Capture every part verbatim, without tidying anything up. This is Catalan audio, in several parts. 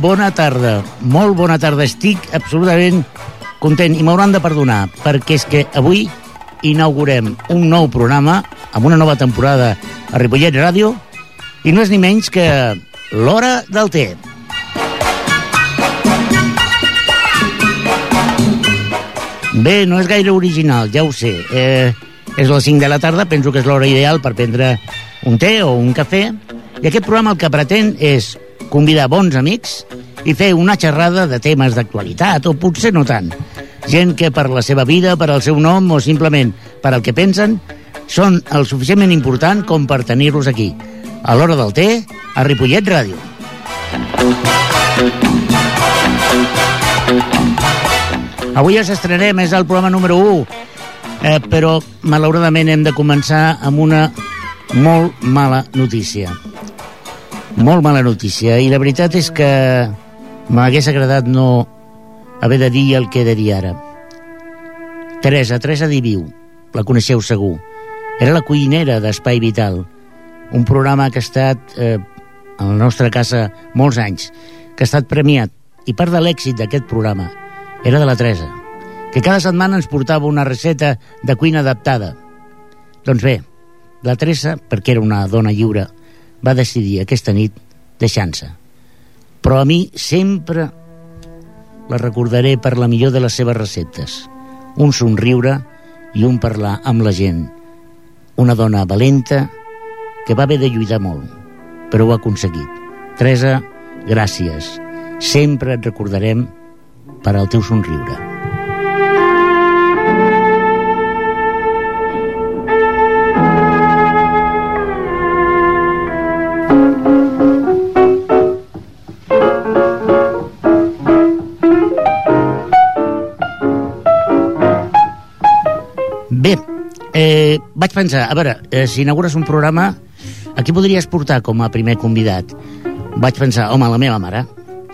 bona tarda, molt bona tarda. Estic absolutament content i m'hauran de perdonar, perquè és que avui inaugurem un nou programa amb una nova temporada a Ripollet Ràdio i no és ni menys que l'Hora del Té. Bé, no és gaire original, ja ho sé. Eh, és les cinc de la tarda, penso que és l'hora ideal per prendre un té o un cafè, i aquest programa el que pretén és convidar bons amics i fer una xerrada de temes d'actualitat, o potser no tant. Gent que per la seva vida, per al seu nom o simplement per al que pensen, són el suficientment important com per tenir-los aquí, a l'Hora del Té, a Ripollet Ràdio. Avui ja s'estrenarem, és el programa número u, eh, però malauradament hem de començar amb una molt mala notícia. Molt mala notícia, i la veritat és que m'hagués agradat no haver de dir el que he de dir ara. Teresa, Teresa Diviu, la coneixeu segur. Era la cuinera d'Espai Vital, un programa que ha estat eh, a la nostra casa molts anys, que ha estat premiat, i part de l'èxit d'aquest programa era de la Teresa, que cada setmana ens portava una recepta de cuina adaptada. Doncs bé, la Teresa, perquè era una dona lliure, va decidir aquesta nit deixar-se. Però a mi sempre la recordaré per la millor de les seves receptes. Un somriure i un parlar amb la gent. Una dona valenta que va haver de lluitar molt, però ho ha aconseguit. Teresa, gràcies. Sempre et recordarem per al teu somriure. Bé, eh, vaig pensar, a veure, eh, si inaugures un programa, a qui podries portar com a primer convidat? Vaig pensar, home, la meva mare.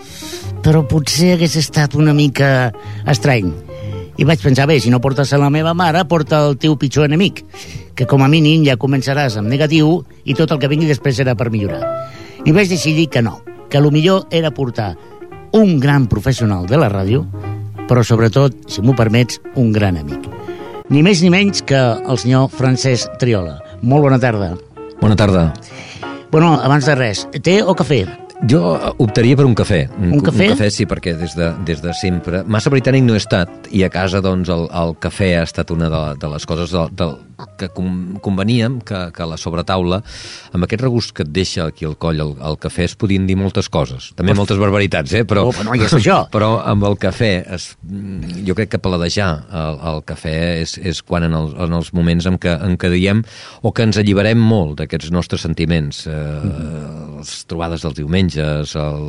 Però potser hagués estat una mica estrany. I vaig pensar, bé, si no portes a la meva mare, porta el teu pitjor enemic, que com a mínim ja començaràs amb negatiu i tot el que vingui després serà per millorar. I vaig decidir que no, que el millor era portar un gran professional de la ràdio, però sobretot, si m'ho permets, un gran amic. Ni més ni menys que el senyor Francesc Triola. Molt bona tarda. Bona tarda. Bueno, abans de res, té o cafè? Jo optaria per un cafè. Un cafè? Un cafè, sí, perquè des de, des de sempre... Massa britànic no he estat, i a casa, doncs, el, el cafè ha estat una de, de les coses del, del, que com, conveníem que, que a la sobretaula, amb aquest regust que et deixa aquí al coll el, el cafè, es podien dir moltes coses. També Ost... moltes barbaritats, eh? Però, oh, no, ja és això. Però amb el cafè, es, jo crec que paladejar el, el cafè és, és quan en, el, en els moments en què, en què diem o que ens alliberem molt d'aquests nostres sentiments, eh, mm-hmm. les trobades dels diumenges, el,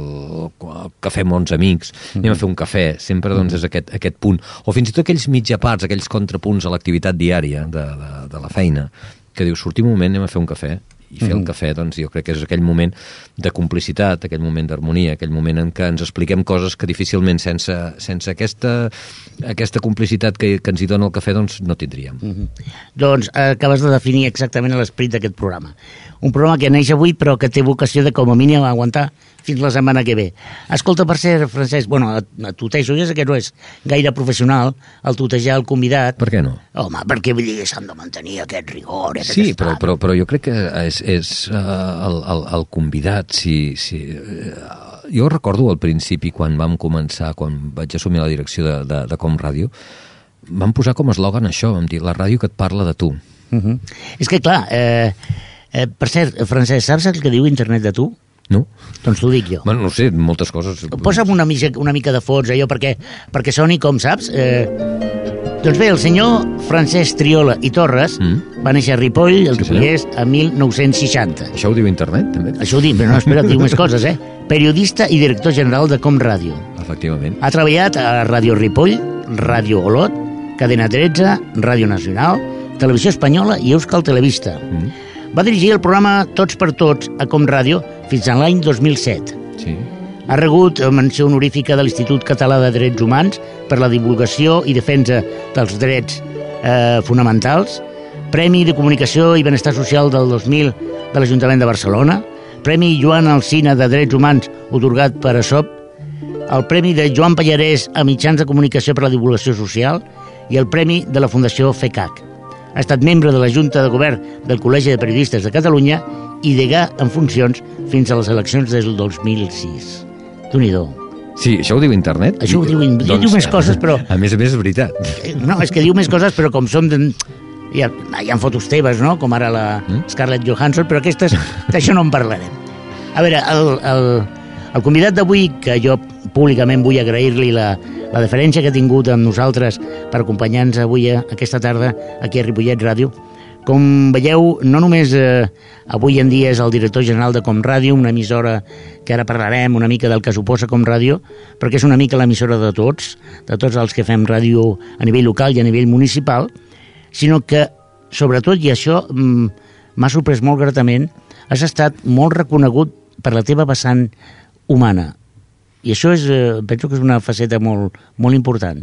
el cafè amb uns amics, mm-hmm. anem a fer un cafè, sempre doncs, és aquest, aquest punt. O fins i tot aquells mitjapars, aquells contrapunts a l'activitat diària de, de, de la feina, que dius, sortim un moment, anem a fer un cafè, i fer mm-hmm. el cafè, doncs, jo crec que és aquell moment de complicitat, aquell moment d'harmonia, aquell moment en què ens expliquem coses que difícilment sense, sense aquesta, aquesta complicitat que, que ens hi dona el cafè, doncs, no tindríem. Mm-hmm. Doncs eh, acabes de definir exactament l'esperit d'aquest programa. Un programa que neix avui, però que té vocació de, com a mínim, aguantar fins la setmana que ve. Escolta, per ser, Francesc, bueno, a tutejo, ja sé que no és gaire professional el tutejar el convidat. Per què no? Home, perquè vull dir que s'han de mantenir aquest rigor. Aquest sí, però, però, però jo crec que és, és uh, el, el, el convidat, si... si uh, jo recordo al principi, quan vam començar, quan vaig assumir la direcció de, de, de Com Ràdio, vam posar com a eslògan això, vam dir, la ràdio que et parla de tu. Uh-huh. És que, clar, eh, eh, per cert, Francesc, saps el que diu internet de tu? No? Doncs t'ho dic jo. Bueno, no sé, moltes coses... Posa'm una mica, una mica de fons, allò, perquè, perquè soni com, saps? Eh, doncs bé, el senyor Francesc Triola i Torres mm. va néixer a Ripoll, el Ripollès, sí, a mil nou-cents seixanta. Això ho diu internet, també? Això ho diu, però no, espera, diu més coses, eh? Periodista i director general de Com Ràdio. Efectivament. Ha treballat a Ràdio Ripoll, Ràdio Olot, Cadena tretze, Ràdio Nacional, Televisió Espanyola i Euskal Televista. Mm. Va dirigir el programa Tots per Tots a Com Ràdio fins a l'any dos mil set. Sí. Ha rebut menció honorífica de l'Institut Català de Drets Humans per la divulgació i defensa dels drets eh, fonamentals, Premi de Comunicació i Benestar Social del dos mil de l'Ajuntament de Barcelona, Premi Joan Alsina de Drets Humans otorgat per A S O P, el Premi de Joan Pallarès a Mitjans de Comunicació per a la Divulgació Social i el Premi de la Fundació FECAC. Ha estat membre de la Junta de Govern del Col·legi de Periodistes de Catalunya i degà en funcions fins a les eleccions del dos mil sis. Déu-n'hi-do. Sí, això ho diu internet? Això ho diu, doncs, diu més coses, però... A més a més, és veritat. No, és que diu més coses, però com som... De... Hi ha, hi ha fotos teves, no?, com ara la Scarlett Johansson, però aquestes, d'això no en parlarem. A veure, el, el, el convidat d'avui, que jo públicament vull agrair-li la, la deferència que ha tingut amb nosaltres per acompanyar-nos avui, aquesta tarda, aquí a Ripollet Ràdio. Com veieu, no només eh, avui en dia és el director general de Com Ràdio, una emissora que ara parlarem una mica del que suposa Com Ràdio, perquè és una mica l'emissora de tots, de tots els que fem ràdio a nivell local i a nivell municipal, sinó que, sobretot, i això mm, m'ha sorprès molt gratament, has estat molt reconegut per la teva vessant humana. I això és, eh, penso que és una faceta molt, molt important.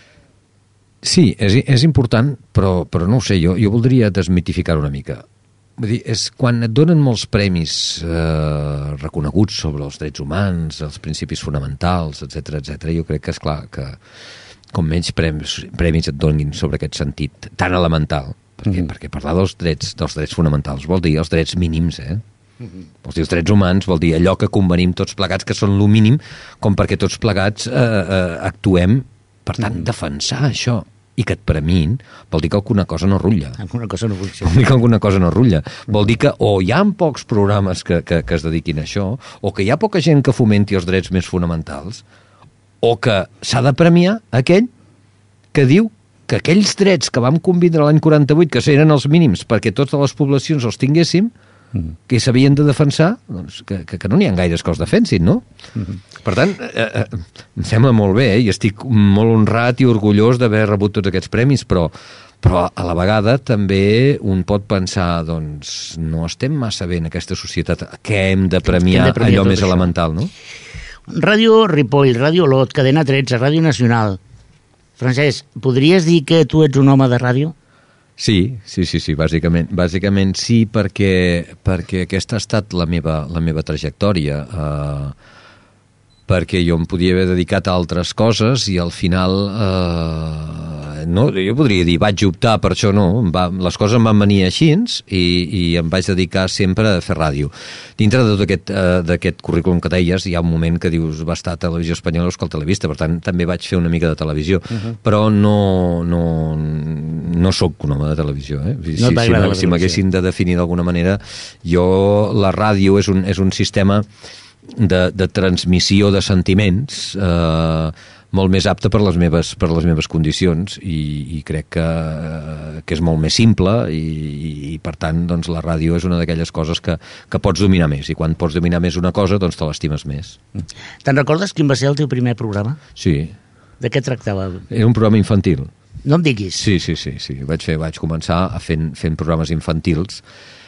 Sí, és, és important, però, però no ho sé, jo, jo voldria desmitificar una mica. Vull dir, és quan et donen molts premis eh, reconeguts sobre els drets humans, els principis fonamentals, etcètera, etcètera, jo crec que és clar que com menys premis, premis et donin sobre aquest sentit tan elemental, perquè, mm. perquè parlar dels drets, dels drets fonamentals vol dir els drets mínims, eh? Mm-hmm. Vols dir els drets humans, vol dir allò que convenim tots plegats, que són lo mínim, com perquè tots plegats eh, eh, actuem, per tant, mm. defensar això i que et premin, vol dir que alguna cosa no rutlla. Alguna cosa no funciona. Vol dir que alguna cosa no rutlla. Vol dir que o hi ha pocs programes que, que, que es dediquin a això, o que hi ha poca gent que fomenti els drets més fonamentals, o que s'ha de premiar aquell que diu que aquells drets que vam convindre l'any quaranta-vuit, que eren els mínims perquè totes les poblacions els tinguéssim, mm. que s'havien de defensar, doncs que, que, que no n'hi ha gaires que els defensin, no? Mm. Per tant, eh, eh, em sembla molt bé, eh? I estic molt honrat i orgullós d'haver rebut tots aquests premis, però, però a la vegada també un pot pensar, doncs, no estem massa bé en aquesta societat, que hem de premiar, hem de premiar allò més això. Elemental, no? Ràdio Ripoll, Ràdio Olot, Cadena tretze, Ràdio Nacional. Francesc, podries dir que tu ets un home de ràdio? Sí, sí, sí, sí, bàsicament, bàsicament sí, perquè, perquè aquesta ha estat la meva, la meva trajectòria, eh, perquè jo em podia haver dedicat a altres coses i al final, eh, no, jo podria dir, vaig optar per això, no, va, les coses em van venir així i, i em vaig dedicar sempre a fer ràdio. Dintre de tot aquest, eh, d'aquest currículum que deies, hi ha un moment que dius va estar a Televisió Espanyola o Escola Televista, per tant també vaig fer una mica de televisió, uh-huh. però no, no, no soc un home de televisió. Eh? Si, no si, si, si m'haguessin de definir d'alguna manera, jo, la ràdio és un, és un sistema de, de transmissió de sentiments eh, molt més apte per les meves, per les meves condicions i, i crec que, que és molt més simple i, i, i per tant doncs, la ràdio és una d'aquelles coses que, que pots dominar més i quan pots dominar més una cosa doncs te l'estimes més. Te'n recordes quin va ser el teu primer programa? Sí. De què tractava? Era un programa infantil. No em diguis. Sí, sí, sí, sí. Vaig, fer, vaig començar a fent, fent programes infantils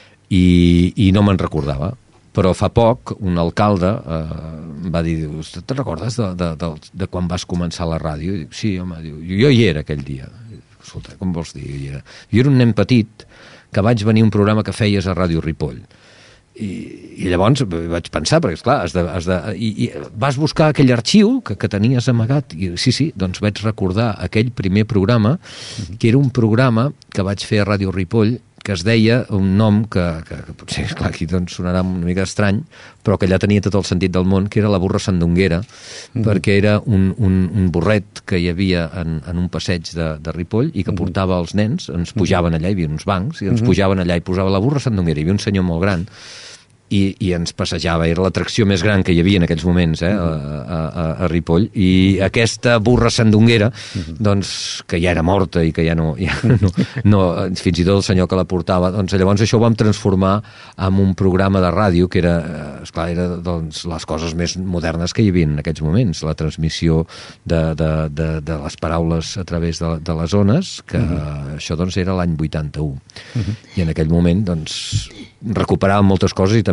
i, i no me'n recordava. Però fa poc un alcalde eh, va dir, te'n recordes de, de, de, de quan vas començar la ràdio? I dic, sí, home, diu, jo hi era aquell dia. Escolta, com vols dir? Jo hi era, jo era un nen petit que vaig venir a un programa que feies a Ràdio Ripoll. I, i llavors vaig pensar, perquè esclar, has de, has de, i, i vas buscar aquell arxiu que, que tenies amagat, i sí, sí, doncs vaig recordar aquell primer programa, que era un programa que vaig fer a Ràdio Ripoll, que es deia un nom que, que, que potser, esclar, aquí doncs sonarà una mica estrany, però que allà tenia tot el sentit del món, que era la burra sandunguera, mm-hmm. perquè era un, un, un burret que hi havia en, en un passeig de, de Ripoll i que mm-hmm. portava els nens, ens pujaven allà, hi havia uns bancs, i ens mm-hmm. pujaven allà i posava la burra sandunguera, hi havia un senyor molt gran, i, i ens passejava, era l'atracció més gran que hi havia en aquells moments eh, a, a, a Ripoll, i aquesta burra sandunguera doncs que ja era morta i que ja no, ja no, no fins i tot el senyor que la portava, doncs llavors això ho vam transformar en un programa de ràdio que era, esclar, era doncs, les coses més modernes que hi havia en aquells moments, la transmissió de, de, de, de les paraules a través de, de les ones, que uh-huh. això doncs era l'any vuitanta-u, uh-huh. i en aquell moment doncs recuperàvem moltes coses i també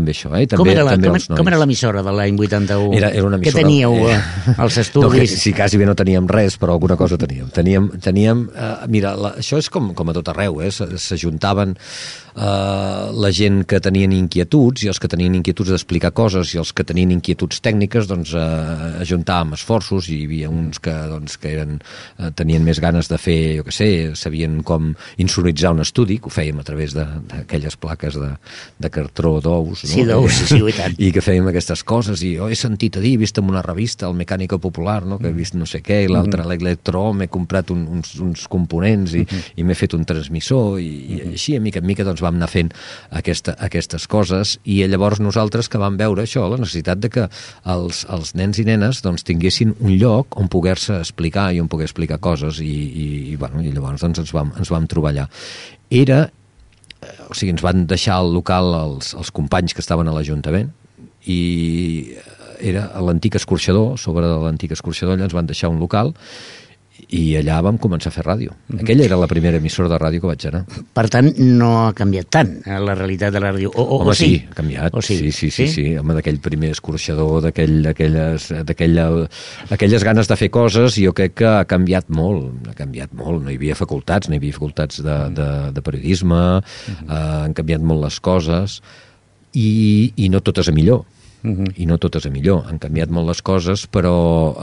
també això, eh? També, com era la, també com, com era l'emissora de l'any vuitanta-u? Era, era una emissora... Què teníeu eh, als estudis? No, sí, quasi bé no teníem res, però alguna cosa teníem. Teníem, teníem eh, mira, la, això és com, com a tot arreu, eh? S'ajuntaven Uh, la gent que tenien inquietuds i els que tenien inquietuds d'explicar coses i els que tenien inquietuds tècniques, doncs uh, ajuntàvem esforços i hi havia uns que, doncs, que eren, uh, tenien més ganes de fer, jo què sé, sabien com insonoritzar un estudi, que ho fèiem a través d'aquelles plaques de, de cartró d'ous, no? Sí, d'ous, sí, sí, i tant. I que fèiem aquestes coses i oh, he sentit a dir, he vist en una revista el Mecànico Popular, no? Que he vist no sé què, i l'altre mm. l'Electro, m'he comprat un, uns, uns components i, mm. i m'he fet un transmissor i, i així, a mica en mica, doncs vam anar fent aquesta, aquestes coses i llavors nosaltres que vam veure això, la necessitat de que els, els nens i nenes doncs, tinguessin un lloc on poder-se explicar i on poder explicar coses i, i, i, bueno, i llavors doncs, ens, vam, ens vam trobar allà. Era, o sigui, ens van deixar el local els, els companys que estaven a l'Ajuntament i era a l'antic escorxador, sobre de l'antic escorxador, allà ens van deixar un local i allà vam començar a fer ràdio. Aquella era la primera emissora de ràdio que vaig anar. Per tant, no ha canviat tant la realitat de la ràdio. O, o, Home, o sí? sí, ha canviat. O sí? Sí, sí, sí, sí, sí. Home, d'aquell primer escorxador, d'aquelles aquelles ganes de fer coses, jo crec que ha canviat molt. Ha canviat molt. No hi havia facultats, no hi havia facultats de, de, de periodisme, uh-huh. eh, han canviat molt les coses i, i no tot és a millor. Uh-huh. I no tot és a millor, han canviat molt les coses, però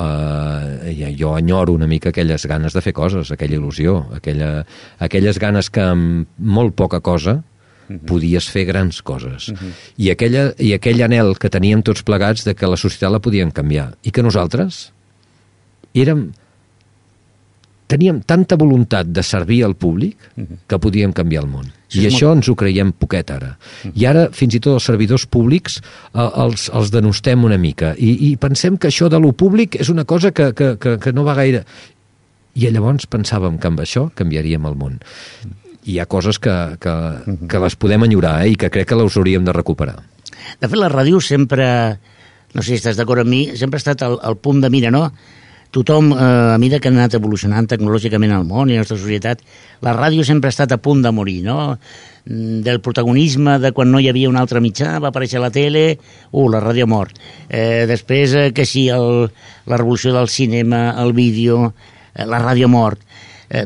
eh, jo enyoro una mica aquelles ganes de fer coses, aquella il·lusió, aquella, aquelles ganes que amb molt poca cosa uh-huh. podies fer grans coses. Uh-huh. I, aquella, I aquell anhel que teníem tots plegats de que la societat la podíem canviar i que nosaltres érem teníem tanta voluntat de servir al públic uh-huh. que podíem canviar el món. Sí, I això molt... ens ho creiem poquet ara. Uh-huh. I ara, fins i tot els servidors públics eh, els, els denostem una mica. I, I pensem que això de lo públic és una cosa que, que, que, que no va gaire... I llavors pensàvem que amb això canviaríem el món. I hi ha coses que, que, uh-huh. que les podem enyorar eh, i que crec que les hauríem de recuperar. De fet, la ràdio sempre, no sé si estàs d'acord amb mi, sempre ha estat el, el punt de mira, no? Tothom, eh, a mesura que ha anat evolucionant tecnològicament el món i la nostra societat, la ràdio sempre ha estat a punt de morir, no? Del protagonisme de quan no hi havia un altre mitjà, va aparèixer a la tele, uh, la ràdio ha mort. Eh, després, eh, que sí, el, la revolució del cinema, el vídeo, eh, la ràdio ha mort. Eh,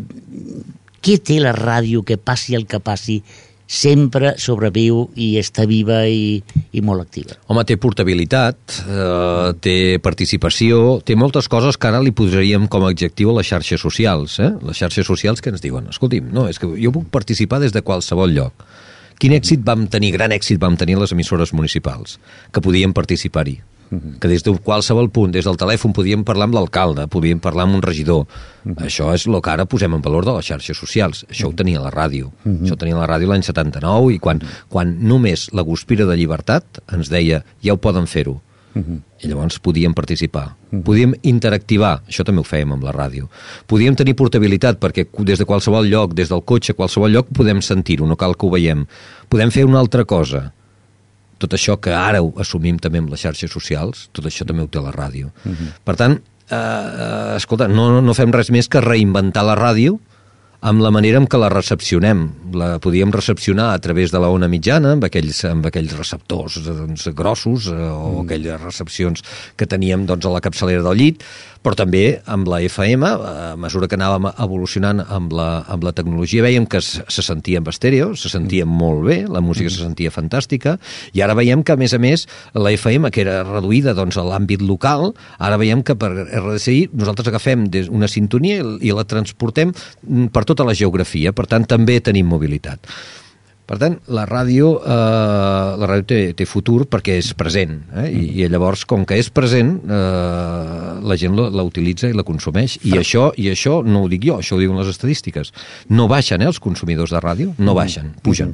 què té la ràdio que passi el que passi? Sempre sobreviu i està viva i, i molt activa. Home, té portabilitat, eh, té participació, té moltes coses que ara li posaríem com a adjectiu a les xarxes socials. Eh? Les xarxes socials que ens diuen, escolti'm, no, és que jo puc participar des de qualsevol lloc. Quin èxit vam tenir, gran èxit vam tenir les emissores municipals, que podíem participar-hi. Uh-huh. Que des de qualsevol punt, des del telèfon podíem parlar amb l'alcalde, podíem parlar amb un regidor. Uh-huh. Això és el que ara posem en valor de les xarxes socials. Això uh-huh. ho tenia la ràdio. Uh-huh. Això ho tenia la ràdio l'any setanta-nou i quan, quan només la Guspira de Llibertat ens deia ja ho poden fer-ho. Uh-huh. I llavors podíem participar. Uh-huh. Podíem interactivar, això també ho fèiem amb la ràdio. Podíem tenir portabilitat perquè des de qualsevol lloc, des del cotxe, qualsevol lloc podem sentir-ho, no cal que ho veiem. Podem fer una altra cosa. Tot això que ara ho assumim també amb les xarxes socials, tot això també ho té la ràdio. Uh-huh. Per tant, eh, escolta, no, no fem res més que reinventar la ràdio amb la manera en què la recepcionem. La podíem recepcionar a través de la ona mitjana, amb aquells, amb aquells receptors doncs, grossos, eh, o mm. aquelles recepcions que teníem doncs, a la capçalera del llit, però també amb la F M, a mesura que anàvem evolucionant amb la, amb la tecnologia, veiem que se, se sentia amb estèreo, se sentia molt bé, la música se sentia fantàstica, i ara veiem que, a més a més, la F M, que era reduïda doncs, a l'àmbit local, ara veiem que per R D C I nosaltres agafem una sintonia i la transportem per tota la geografia, per tant, també tenim mobilitat. Per tant, la ràdio, eh, la ràdio té, té futur perquè és present, eh? I, i llavors, com que és present, eh, la gent la, la utilitza i la consumeix. I això, i això no ho dic jo, això ho diuen les estadístiques. No baixen, eh, els consumidors de ràdio? No baixen, pugen.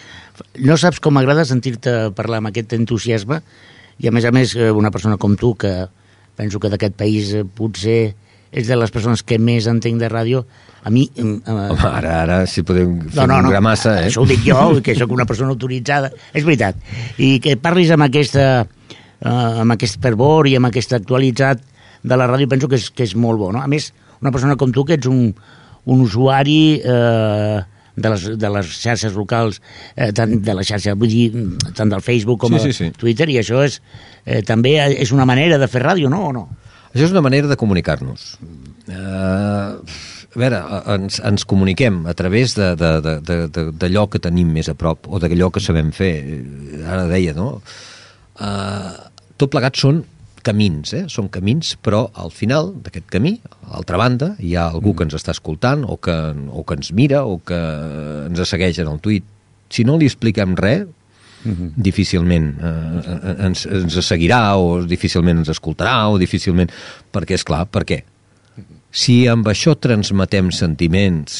No saps com m'agrada sentir-te parlar amb aquest entusiasme i, a més a més, una persona com tu, que penso que d'aquest país potser és de les persones que més entenc de ràdio. A mi... Eh, Home, ara, ara, si podem fer no, no, una gramassa, eh? Això ho dic jo, que sóc una persona autoritzada. És veritat. I que parlis amb aquesta, eh, amb aquest fervor i amb aquest actualitzat de la ràdio, penso que és, que és molt bo, no? A més, una persona com tu, que ets un, un usuari eh, de les, de les xarxes locals, eh, tant de la xarxa, vull dir, tant del Facebook com sí, sí, sí, sí. el Twitter, i això és, eh, també és una manera de fer ràdio, no? O no? Això és una manera de comunicar-nos. Uh, a veure, ens, ens comuniquem a través d'allò de, de, de, de, que tenim més a prop, o d'allò que sabem fer. Ara deia, no? Uh, tot plegat són camins, eh? Són camins, però al final d'aquest camí, a l'altra banda, hi ha algú que ens està escoltant o que, o que ens mira o que ens segueix en el tuit. Si no li expliquem res, uh-huh. difícilment eh, ens, ens seguirà o difícilment ens escoltarà o difícilment... Perquè, és clar, per què? Si amb això transmetem sentiments,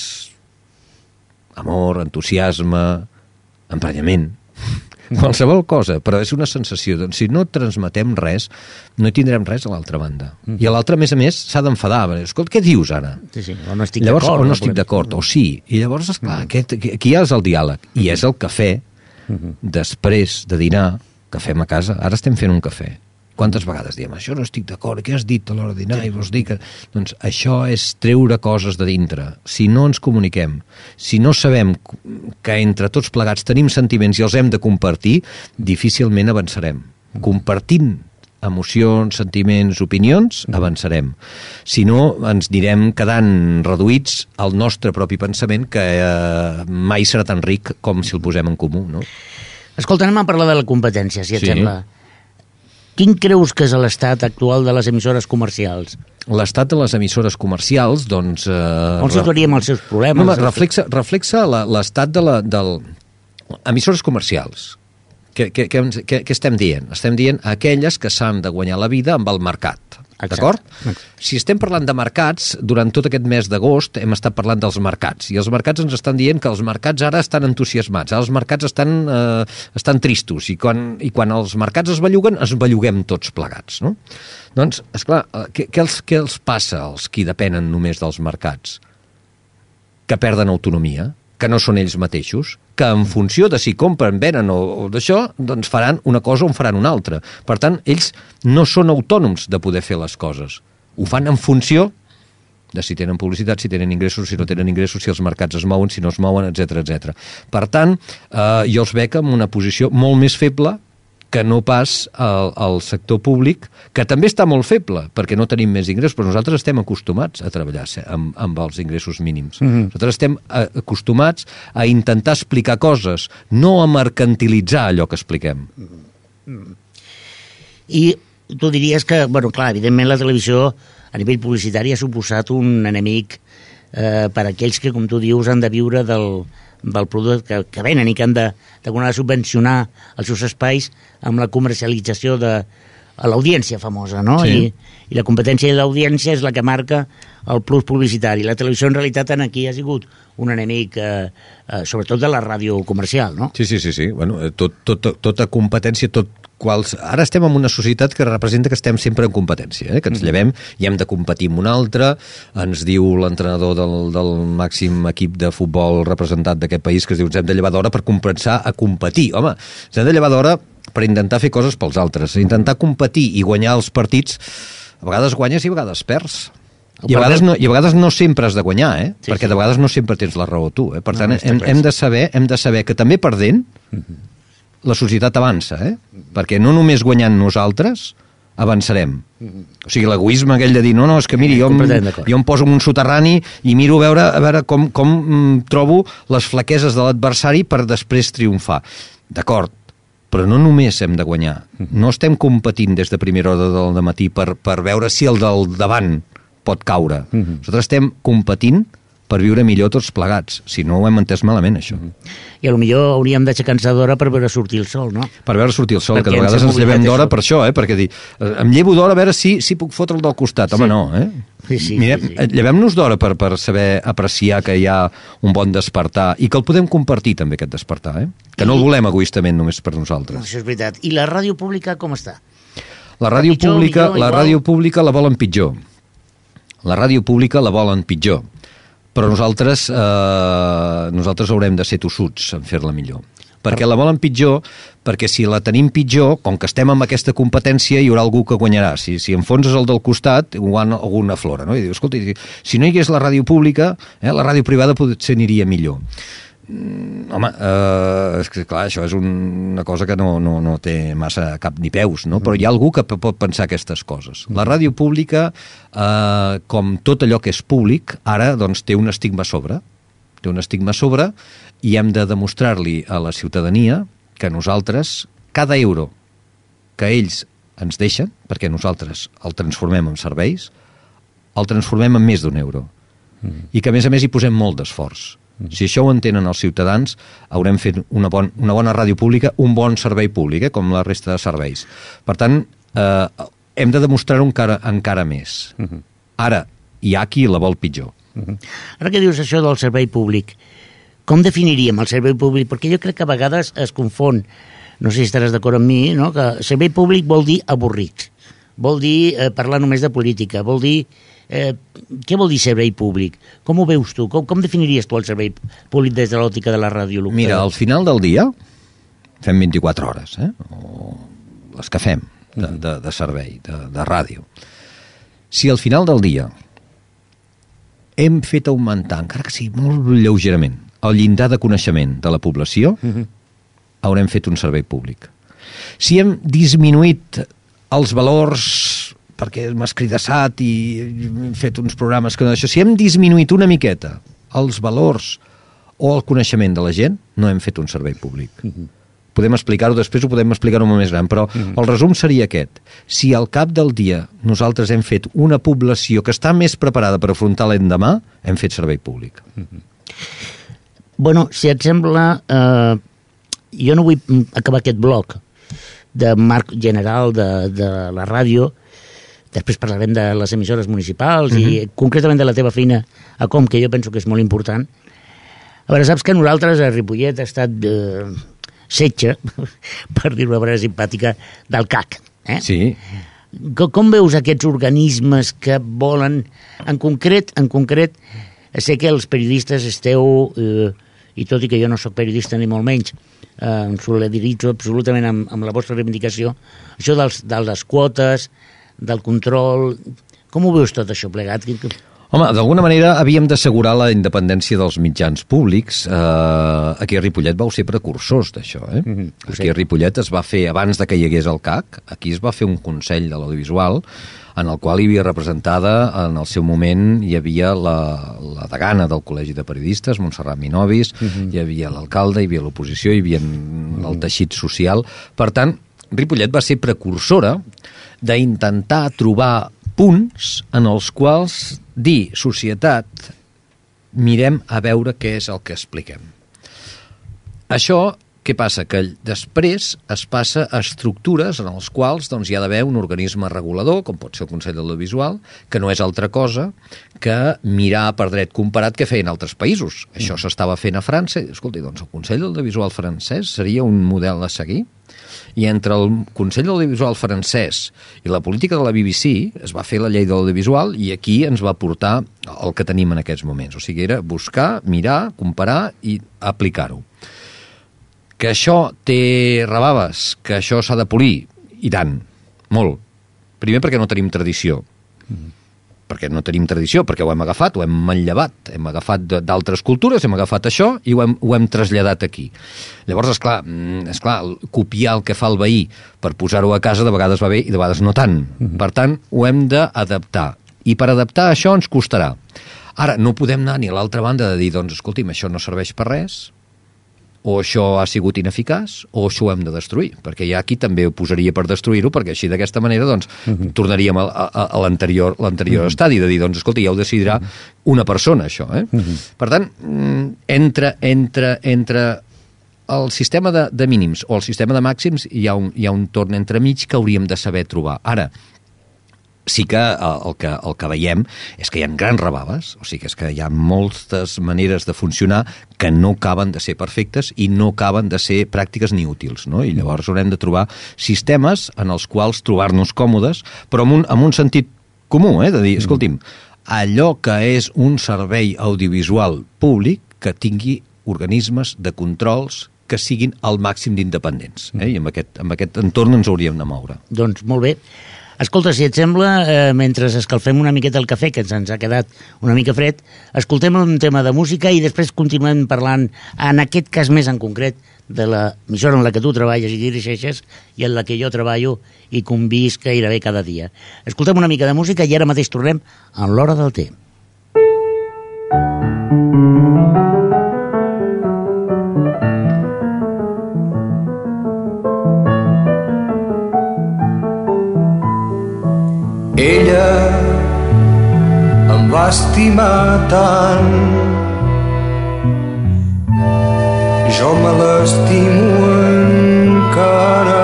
amor, entusiasme, emprenyament, qualsevol cosa, però és una sensació. Doncs si no transmetem res, no hi tindrem res a l'altra banda. Mm. I a l'altra, a més a més, s'ha d'enfadar. Escolta, què dius ara? Sí, sí, o no estic llavors, d'acord. O no, no estic podem... d'acord, o sí. I llavors, esclar, mm. aquest, aquí ja és el diàleg. I és el cafè, mm-hmm. després de dinar, que fem a casa. Ara estem fent un cafè. Quantes vegades diem, això no estic d'acord, què has dit a l'hora de dinar? I vols dir que... Doncs això és treure coses de dintre. Si no ens comuniquem, si no sabem que entre tots plegats tenim sentiments i els hem de compartir, difícilment avançarem. Compartint emocions, sentiments, opinions, avançarem. Si no, ens anirem quedant reduïts al nostre propi pensament, que eh, mai serà tan ric com si el posem en comú, no? Escolta, anem a parlar de la competència, si et sí. sembla. Quin creus que és l'estat actual de les emissores comercials? L'estat de les emissores comercials, doncs... Eh, On situaríem els seus problemes? No, reflexa, reflexa l'estat de la... Del... Emissores comercials. Què, què, què, què estem dient? Estem dient aquelles que s'han de guanyar la vida amb el mercat. D'acord? Si estem parlant de mercats, durant tot aquest mes d'agost hem estat parlant dels mercats, i els mercats ens estan dient que els mercats ara estan entusiasmats, ara els mercats estan, eh, estan tristos, i quan, i quan els mercats es belluguen, es belluguem tots plegats, no? Doncs, esclar, què, què, els, què els passa als qui depenen només dels mercats? Que perden autonomia, que no són ells mateixos, que en funció de si compren, venen o, o d'això, doncs faran una cosa o en faran una altra. Per tant, ells no són autònoms de poder fer les coses. Ho fan en funció de si tenen publicitat, si tenen ingressos, si no tenen ingressos, si els mercats es mouen, si no es mouen, etcètera, etcètera. Per tant, eh, jo els veig en una posició molt més feble que no pas al, al sector públic, que també està molt feble, perquè no tenim més ingressos, però nosaltres estem acostumats a treballar amb, amb els ingressos mínims. Mm-hmm. Nosaltres estem acostumats a intentar explicar coses, no a mercantilitzar allò que expliquem. Mm-hmm. I tu diries que, bueno, clar, evidentment la televisió a nivell publicitari ha suposat un enemic eh, per a aquells que, com tu dius, han de viure del... del producte que, que venen i que han de, de subvencionar els seus espais amb la comercialització de a l'audiència famosa, no? Sí. I, I la competència de l'audiència és la que marca el plus publicitari. La televisió, en realitat, en aquí ha sigut un enemic, eh, eh, sobretot de la ràdio comercial, no? Sí, sí, sí, sí. Bueno, tot, tot, tota competència, tot quals... Ara estem en una societat que representa que estem sempre en competència, eh? Que ens llevem i hem de competir amb un altre. Ens diu l'entrenador del, del màxim equip de futbol representat d'aquest país, que es diu ens hem de llevar d'hora per compensar a competir. Home, ens hem de llevar d'hora per intentar fer coses pels altres, intentar competir i guanyar els partits. A vegades guanyes i a vegades perds. I a vegades no, i a vegades no sempre has de guanyar, eh? Sí, perquè sí. De vegades no sempre tens la raó tu, eh? Per tant, no, no hem, hem, de saber, hem de saber que també perdent la societat avança, eh? Perquè no només guanyant nosaltres avançarem. O sigui, l'egoisme aquell de dir, no, no, és que miri, jo, em, jo em poso en un soterrani i miro a veure, a veure com, com mm, trobo les flaqueses de l'adversari per després triomfar. D'acord, però no només hem de guanyar. No estem competint des de primera hora del matí per, per veure si el del davant pot caure. Uh-huh. Nosaltres estem competint per viure millor tots plegats. Si no, ho hem entès malament, això. Uh-huh. I potser hauríem d'aixecar-nos d'hora per veure sortir el sol, no? Per veure sortir el sol, perquè que de vegades ens llevem d'hora per això, eh? Perquè dir, em llevo d'hora a veure si, si puc fotre el del costat. Home, sí. No, eh? Sí, sí, Mirem, sí, sí. Llevem-nos d'hora per, per saber apreciar que hi ha un bon despertar i que el podem compartir també, aquest despertar, eh? Que no el volem egoistament només per nosaltres. No, això és veritat. I la ràdio pública com està? La ràdio pitjor, pública, millor, la ràdio pública la volen pitjor. La ràdio pública la volen pitjor. Però nosaltres, eh, nosaltres haurem de ser tossuts en fer-la millor. perquè la volen pitjor, perquè si la tenim pitjor, com que estem amb aquesta competència, hi haurà algú que guanyarà. Si, si enfonses el del costat, guanya alguna flora, no? I dius, escolta, si no hi hagués la ràdio pública, eh, la ràdio privada potser aniria millor. Mm, home, eh, és que clar, això és una cosa que no, no, no té massa cap ni peus, no? Però hi ha algú que pot pensar aquestes coses. La ràdio pública, eh, com tot allò que és públic, ara doncs, té un estigma a sobre, té un estigma a sobre i hem de demostrar-li a la ciutadania que nosaltres, cada euro que ells ens deixen, perquè nosaltres el transformem en serveis, el transformem en més d'un euro. Mm. I que, a més a més, hi posem molt d'esforç. Si això ho entenen els ciutadans, haurem fet una, bon, una bona ràdio pública, un bon servei públic, eh, com la resta de serveis. Per tant, eh, hem de demostrar-ho encara, encara més. Uh-huh. Ara, hi ha qui la vol pitjor. Uh-huh. Ara que dius això del servei públic, com definiríem el servei públic? Perquè jo crec que a vegades es confon, no sé si estaràs d'acord amb mi, no? Que servei públic vol dir avorrit, vol dir eh, parlar només de política, vol dir... Eh, què vol dir servei públic? Com ho veus tu? Com, com definiries tu el servei públic des de l'òptica de la ràdio local? Mira, al final del dia fem vint-i-quatre hores, eh? O les que fem de, de, de servei, de, de ràdio. Si al final del dia hem fet augmentar, encara que sigui molt lleugerament, el llindar de coneixement de la població, uh-huh. haurem fet un servei públic. Si hem disminuït els valors perquè m'has cridassat i hem fet uns programes que no d'això. Si hem disminuït una miqueta els valors o el coneixement de la gent, no hem fet un servei públic. Uh-huh. Podem explicar-ho, després ho podem explicar-ho molt més gran, però uh-huh. el resum seria aquest. Si al cap del dia nosaltres hem fet una població que està més preparada per afrontar l'endemà, hem fet servei públic. Uh-huh. Bueno, si et sembla, eh, jo no vull acabar aquest bloc de marc general de, de la ràdio. Després parlarem de les emissores municipals uh-huh. i concretament de la teva feina a Com, que jo penso que és molt important. A veure, saps que nosaltres a Ripollet ha estat eh, setge, per dir-ho de manera simpàtica, del C A C. Eh? Sí. Com, com veus aquests organismes que volen, en concret, en concret, sé que els periodistes esteu, eh, i tot i que jo no sóc periodista ni molt menys, eh, em solidaritzo absolutament amb, amb la vostra reivindicació, això dels, de les quotes, del control... Com ho veus tot això plegat? Home, d'alguna manera havíem d'assegurar la independència dels mitjans públics. Uh, aquí a Ripollet vau ser precursors d'això. Eh? Mm-hmm, aquí a Ripollet es va fer, abans de que hi hagués el C A C, aquí es va fer un Consell de l'Audiovisual en el qual hi havia representada, en el seu moment, hi havia la, la degana del Col·legi de Periodistes, Montserrat Minovis, mm-hmm. hi havia l'alcalde, hi havia l'oposició, hi havia mm-hmm. el teixit social. Per tant, Ripollet va ser precursora d'intentar trobar punts en els quals dir, societat, mirem a veure què és el que expliquem. Això, què passa? Que després es passa a estructures en els quals doncs, hi ha d'haver un organisme regulador, com pot ser el Consell de l'Audiovisual, que no és altra cosa que mirar per dret comparat què feien altres països. Mm. Això s'estava fent a França. Escolta, doncs el Consell de l'Audiovisual francès seria un model a seguir? I entre el Consell de l'Audiovisual francès i la política de la B B C es va fer la llei de l'audiovisual i aquí ens va portar el que tenim en aquests moments. O sigui, era buscar, mirar, comparar i aplicar-ho. Que això té rebaves, que això s'ha de polir, i tant, molt. Primer perquè no tenim tradició. Mm. Perquè no tenim tradició, perquè ho hem agafat, ho hem manllevat, hem agafat d'altres cultures, hem agafat això i ho hem, ho hem traslladat aquí. Llavors, esclar, esclar, copiar el que fa el veí per posar-ho a casa de vegades va bé i de vegades no tant. Mm-hmm. Per tant, ho hem d'adaptar. I per adaptar això ens costarà. Ara, no podem anar ni a l'altra banda de dir, doncs, escolti'm, això no serveix per res, o això ha sigut ineficaç, o això ho hem de destruir, perquè ja aquí també ho posaria per destruir-ho, perquè així d'aquesta manera doncs, uh-huh. tornaríem a, a, a l'anterior, l'anterior uh-huh. estadi, de dir, doncs, escolta, ja ho decidirà una persona, això. Eh? Uh-huh. Per tant, entre, entre, entre el sistema de, de mínims o el sistema de màxims hi ha un, hi ha un torn entremig que hauríem de saber trobar. Ara, sí que el, que el que veiem és que hi ha grans rebaves, o sigui que és que hi ha moltes maneres de funcionar que no acaben de ser perfectes i no acaben de ser pràctiques ni útils, no? I llavors haurem de trobar sistemes en els quals trobar-nos còmodes, però amb un, amb un sentit comú, eh? De dir, escolti'm, allò que és un servei audiovisual públic que tingui organismes de controls que siguin al màxim d'independents, eh? I amb aquest, amb aquest entorn ens hauríem de moure. Doncs molt bé. Escolta, si et sembla, eh, mentre escalfem una miqueta el cafè, que ens ha quedat una mica fred, escoltem un tema de música i després continuem parlant, en aquest cas més en concret, de l'emissora en la que tu treballes i dirigeixes i en la que jo treballo i convisc gairebé cada dia. Escoltem una mica de música i ara mateix tornem en l'hora del té. Ella em va estimar tant, jo me l'estimo encara.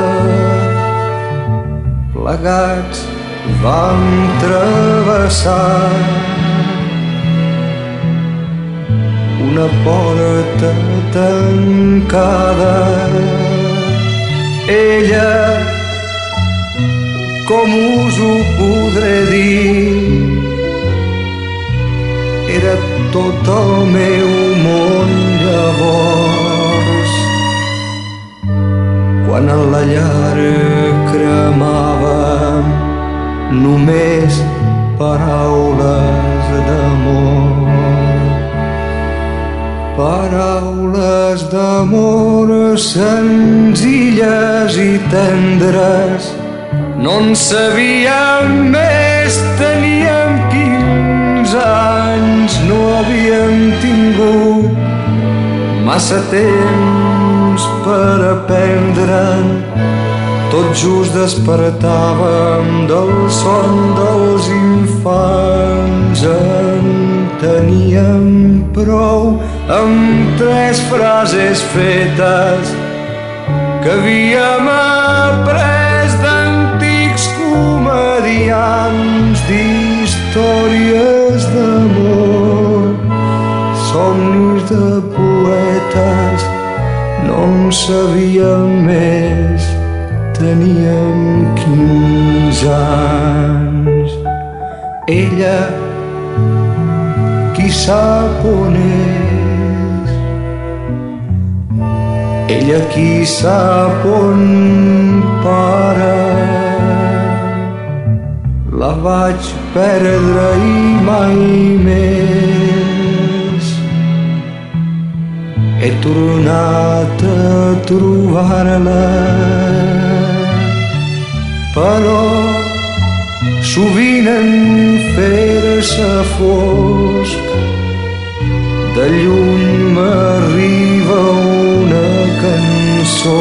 Plegats vam travessar una porta tancada. Ella, com us ho podré dir, era tot el meu món llavors. Quan en la llar cremava només paraules d'amor. Paraules d'amor senzilles i tendres. No en sabíem més, teníem quinze anys, no havíem tingut massa temps per aprendre'n. Tot just despertàvem del son dels infants. En teníem prou amb tres frases fetes que havíem après d'antics comediants, d'històries d'amor, somnis de poetes. No en sabíem més, teníem quinze anys. Ella, qui sap on és? Ella, qui sap on para? La vaig perdre i mai més he tornat a trobar-la. Però sovint en fer-se fosc de lluny m'arriba una cançó,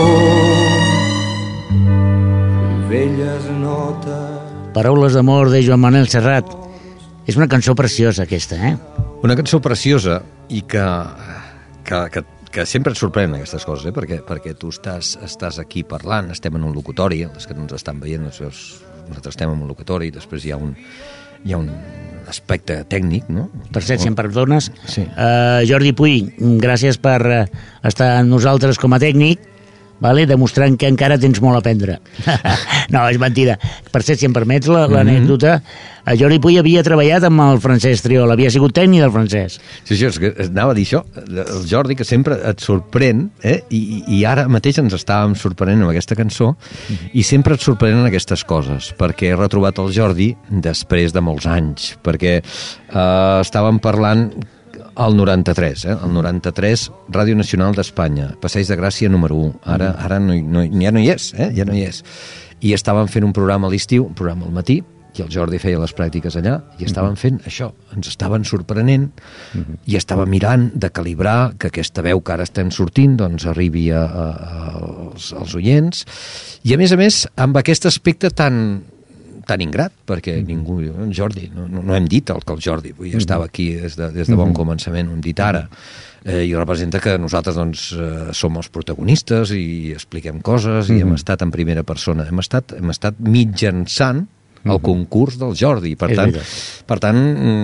velles notes. Paraules d'amor de Joan Manel Serrat. És una cançó preciosa aquesta, eh? Una cançó preciosa i que, que, que, que sempre et sorprèn aquestes coses, eh? perquè, perquè tu estàs, estàs aquí parlant, estem en un locutori, els que no ens estan veient, els veus, nosaltres estem en un locutori, després hi ha un, hi ha un aspecte tècnic, no? Per cert, si em perdones, sí. uh, Jordi Puy, gràcies per uh, estar amb nosaltres com a tècnic, vale? Demostrant que encara tens molt a aprendre. No, és mentida. Per cert, si em permets l'anècdota, mm-hmm. Jordi Puy havia treballat amb el Francesc Triol, havia sigut tècnic del Francesc. Sí, sí, és que anava a dir això, el Jordi, que sempre et sorprèn, eh? I, i ara mateix ens estàvem sorprenent amb aquesta cançó, mm-hmm. i sempre et sorprenen aquestes coses, perquè he retrobat el Jordi després de molts anys, perquè eh, estàvem parlant al noranta-tres, eh? El noranta-tres, Ràdio Nacional d'Espanya, Passeig de Gràcia número u. Ara, ara no, no, ja no hi és, eh? Ja no hi és. I estàvem fent un programa a l'estiu, un programa al matí, i el Jordi feia les pràctiques allà, i estàvem fent això. Ens estaven sorprenent, uh-huh. i estàvem mirant de calibrar que aquesta veu que ara estem sortint doncs arribi a, a, als, als oients. I a més a més, amb aquest aspecte tan... tan ingrat, perquè mm. ningú... Jordi, no, no, no hem dit el que el Jordi vull, mm. estava aquí des de, des de bon mm. començament, ho hem dit ara, eh, i representa que nosaltres doncs, eh, som els protagonistes i expliquem coses, mm. i hem estat en primera persona, hem estat, hem estat mitjançant el mm-hmm. concurs del Jordi. Per és tant, veritat. per tant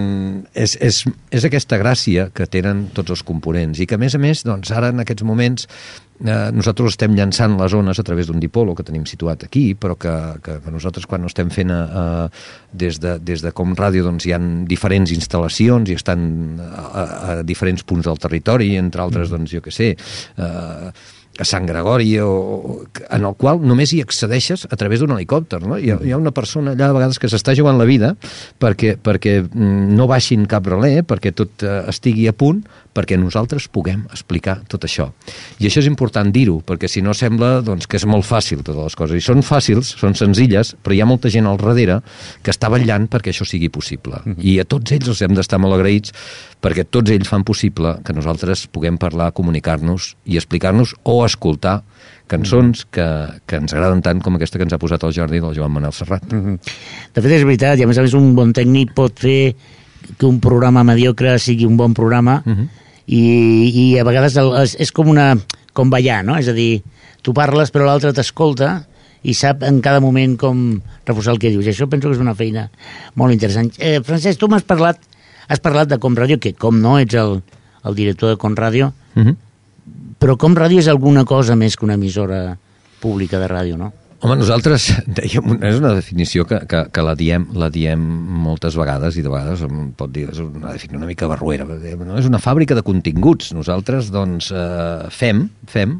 és, és, és aquesta gràcia que tenen tots els components i que, a més a més, doncs, ara en aquests moments eh, nosaltres estem llançant les ones a través d'un dipolo que tenim situat aquí, però que, que, que nosaltres quan ho estem fent a, a, des, de, des de Com Ràdio doncs, hi ha diferents instal·lacions i estan a, a diferents punts del territori, entre altres, doncs, jo què sé, eh, a Sant Gregori, o, en el qual només hi accedeixes a través d'un helicòpter, no? Hi ha, hi ha una persona allà a vegades que s'està jugant la vida perquè, perquè no baixin cap relé, perquè tot eh, estigui a punt, perquè nosaltres puguem explicar tot això. I això és important dir-ho, perquè si no sembla doncs, que és molt fàcil totes les coses. I són fàcils, són senzilles, però hi ha molta gent al darrere que està vetllant perquè això sigui possible. Mm-hmm. I a tots ells els hem d'estar molt agraïts perquè tots ells fan possible que nosaltres puguem parlar, comunicar-nos i explicar-nos o escoltar cançons que, que ens agraden tant com aquesta que ens ha posat el Jordi del Joan Manel Serrat. Mm-hmm. De fet, és veritat, i a més a més un bon tècnic pot fer que un programa mediocre sigui un bon programa, mm-hmm. i, i a vegades el, és, és com una com ballar, no? És a dir, tu parles però l'altre t'escolta i sap en cada moment com reforçar el que dius. I això penso que és una feina molt interessant. Eh, Francesc, tu m'has parlat has parlat de Com Ràdio, que com no ets el, el director de Com Ràdio, mm-hmm. però Com Ràdio és alguna cosa més que una emissora pública de ràdio, no? Home, nosaltres dèiem, és una definició que, que, que la, diem, la diem moltes vegades i de vegades em pot dir, és una definició una mica barruera, no? És una fàbrica de continguts. Nosaltres doncs eh, fem, fem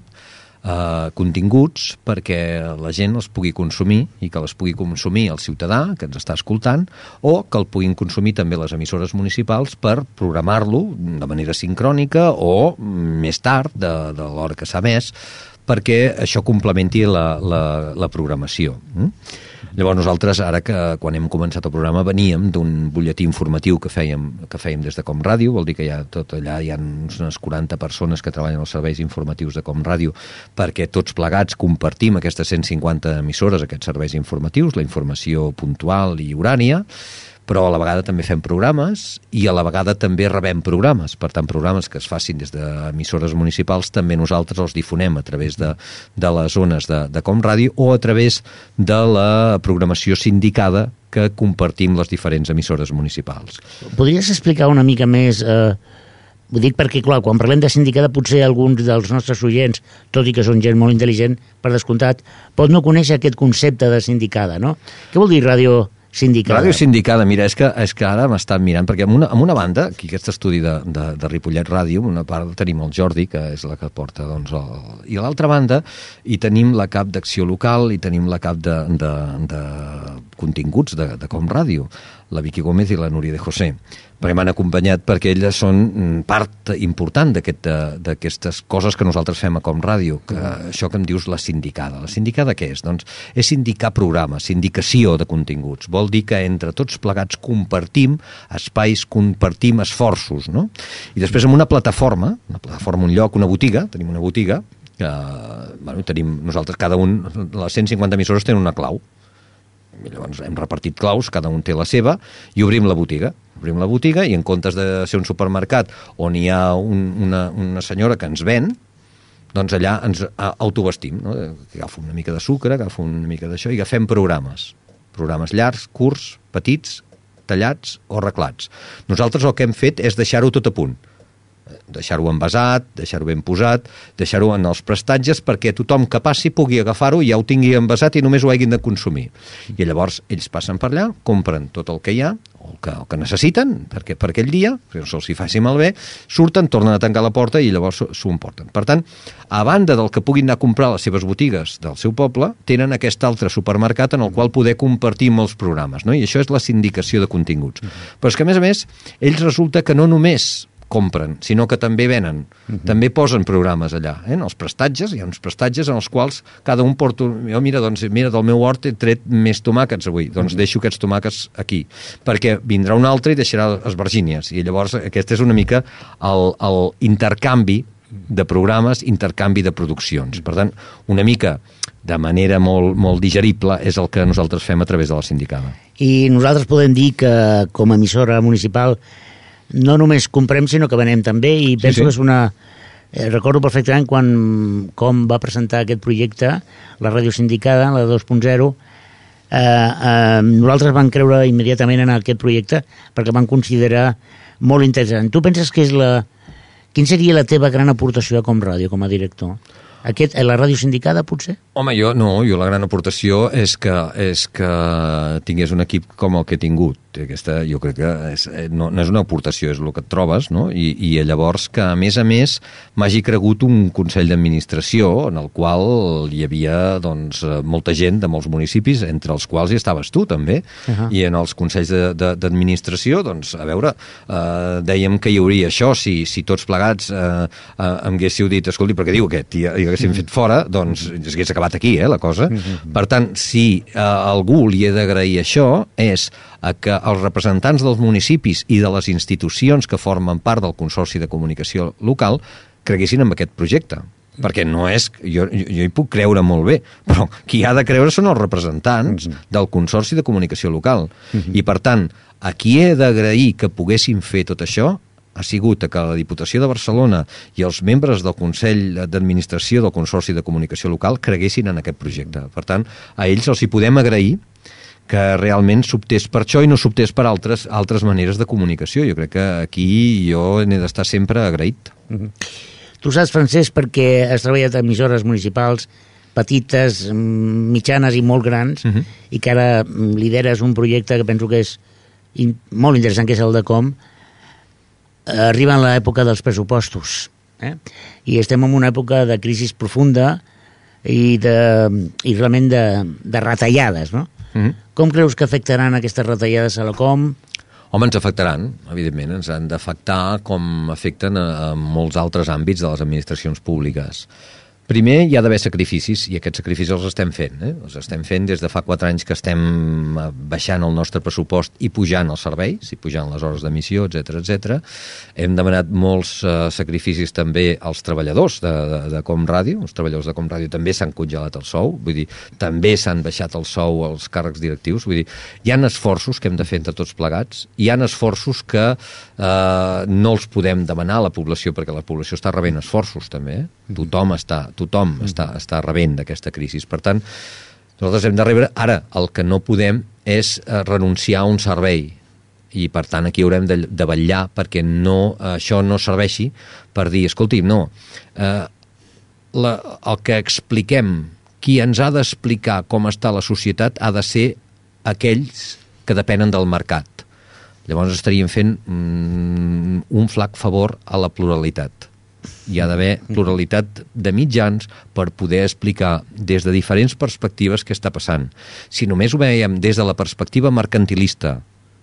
eh, continguts perquè la gent els pugui consumir i que les pugui consumir el ciutadà que ens està escoltant o que el puguin consumir també les emissores municipals per programar-lo de manera sincrònica o més tard de, de l'hora que s'ha emès, perquè això complementi la, la, la programació. Llavors nosaltres, ara que quan hem començat el programa, veníem d'un butlletí informatiu que fèiem, que fèiem des de Com Ràdio, vol dir que hi ha tot allà hi ha unes quaranta persones que treballen als serveis informatius de Com Ràdio, perquè tots plegats compartim aquestes cent cinquanta emissores, aquests serveis informatius, la informació puntual i horària, però a la vegada també fem programes i a la vegada també rebem programes. Per tant, programes que es facin des d'emissores municipals també nosaltres els difonem a través de, de les zones de, de Com Ràdio o a través de la programació sindicada que compartim les diferents emissores municipals. Podries explicar una mica més... Eh, ho dic perquè, clar, quan parlem de sindicada potser alguns dels nostres oients, tot i que són gent molt intel·ligent, per descomptat, pot no conèixer aquest concepte de sindicada, no? Què vol dir ràdio sindicada? Ràdio sindicada, mira, és que, és que ara m'estan mirant, perquè amb una, amb una banda, aquí aquest estudi de, de, de Ripollet Ràdio, una part tenim el Jordi, que és la que porta, doncs, el, i a l'altra banda hi tenim la cap d'acció local, i tenim la cap de, de, de continguts de, de Com Ràdio, la Vicky Gómez i la Núria de José, perquè m'han acompanyat perquè elles són part important d'aquestes coses que nosaltres fem a Com Ràdio, que això que em dius la sindicada. La sindicada què és? Doncs és sindicar programes, sindicació de continguts. Vol dir que entre tots plegats compartim espais, compartim esforços, no? I després amb una plataforma, una plataforma, un lloc, una botiga, tenim una botiga, que bueno, tenim nosaltres, cada un, les cent cinquanta emissores tenen una clau. I llavors hem repartit claus, cada un té la seva, i obrim la botiga. Obrim la botiga i en comptes de ser un supermercat on hi ha un, una, una senyora que ens ven, doncs allà ens autovestim, no? Agafo una mica de sucre, agafo una mica d'això i agafem programes. Programes llargs, curts, petits, tallats o arreglats. Nosaltres el que hem fet és deixar-ho tot a punt. Deixar-ho envasat, deixar-ho ben posat, deixar-ho en els prestatges perquè tothom que passi pugui agafar-ho i ja ho tingui envasat i només ho hagin de consumir. I llavors ells passen per allà, compren tot el que hi ha, o el que, el que necessiten perquè, per aquell dia, que no se'ls hi faci malbé, surten, tornen a tancar la porta i llavors s'ho emporten. Per tant, a banda del que puguin anar a comprar a les seves botigues del seu poble, tenen aquest altre supermercat en el qual poder compartir molts programes, no? I això és la sindicació de continguts. Però és que, a més a més, ells resulta que no només compren, sinó que també venen. Uh-huh. També posen programes allà, eh? En els prestatges, hi ha uns prestatges en els quals cada un porta... Jo, mira, doncs, mira, del meu hort he tret més tomàquets avui, doncs uh-huh. deixo aquests tomàquets aquí, perquè vindrà un altre i deixarà les vergínies, i llavors aquest és una mica el, el intercanvi de programes, intercanvi de produccions. Per tant, una mica de manera molt, molt digerible és el que nosaltres fem a través de la sindicada. I nosaltres podem dir que com a emissora municipal no només comprem, sinó que venem també, i penso sí, sí. que és una... Eh, recordo perfectament quan com va presentar aquest projecte, la ràdio sindicada, la dos punt zero, eh, eh, nosaltres vam creure immediatament en aquest projecte perquè vam considerar molt interessant. Tu penses que és la... Quin seria la teva gran aportació a Comràdio com a director? Aquest, la ràdio sindicada, potser? Home, jo no, jo la gran aportació és que, és que tingués un equip com el que he tingut. Aquesta, jo crec que és, no, no és una aportació, és el que et trobes, no? I, i llavors que, a més a més, m'hagi cregut un Consell d'Administració en el qual hi havia doncs, molta gent de molts municipis, entre els quals hi estaves tu, també, uh-huh. I en els Consells d'Administració, doncs, a veure, eh, dèiem que hi hauria això, si, si tots plegats eh, eh, em haguéssiu dit, escolti, perquè diu aquest, i, i haguéssim fet fora, doncs es hagués acabat aquí, eh, la cosa. Per tant, si a algú li he d'agrair això, és a que els representants dels municipis i de les institucions que formen part del Consorci de Comunicació Local creguessin en aquest projecte. Perquè no és... Jo, jo, jo hi puc creure molt bé, però qui ha de creure són els representants del Consorci de Comunicació Local. I, per tant, a qui he d'agrair que poguessin fer tot això ha sigut que la Diputació de Barcelona i els membres del Consell d'Administració del Consorci de Comunicació Local creguessin en aquest projecte. Per tant, a ells els hi podem agrair que realment s'optés per això i no s'optés per altres, altres maneres de comunicació. Jo crec que aquí jo n'he d'estar sempre agraït. Mm-hmm. Tu saps, Francesc, perquè has treballat a emissores municipals petites, mitjanes i molt grans, mm-hmm. i que ara lideres un projecte que penso que és in, molt interessant, que és el de Com. Arriba en l'època dels pressupostos, eh? I estem en una època de crisi profunda i, de, i realment de, de retallades, no? Mm-hmm. Com creus que afectaran aquestes retallades a la Com? Home, ens afectaran, evidentment, ens han d'afectar com afecten a, a molts altres àmbits de les administracions públiques. Primer, hi ha d'haver sacrificis, i aquests sacrificis els estem fent. Eh? Els estem fent des de fa quatre anys que estem baixant el nostre pressupost i pujant els serveis, i pujant les hores d'emissió, etcètera, etcètera. Hem demanat molts uh, sacrificis també als treballadors de, de, de Comràdio. Els treballadors de Comràdio també s'han congelat el sou, vull dir, també s'han baixat el sou als càrrecs directius. Vull dir, hi ha esforços que hem de fer entre tots plegats, hi ha esforços que uh, no els podem demanar a la població, perquè la població està rebent esforços també. Eh? Tothom està tothom està, està rebent d'aquesta crisi. Per tant, nosaltres hem de rebre... Ara, el que no podem és eh, renunciar a un servei, i per tant aquí haurem de, de vetllar perquè no, eh, això no serveixi per dir, escolti, no, eh, la, el que expliquem, qui ens ha d'explicar com està la societat ha de ser aquells que depenen del mercat. Llavors estaríem fent mm, un flac favor a la pluralitat. Hi ha d'haver pluralitat de mitjans per poder explicar des de diferents perspectives què està passant. Si només ho veiem des de la perspectiva mercantilista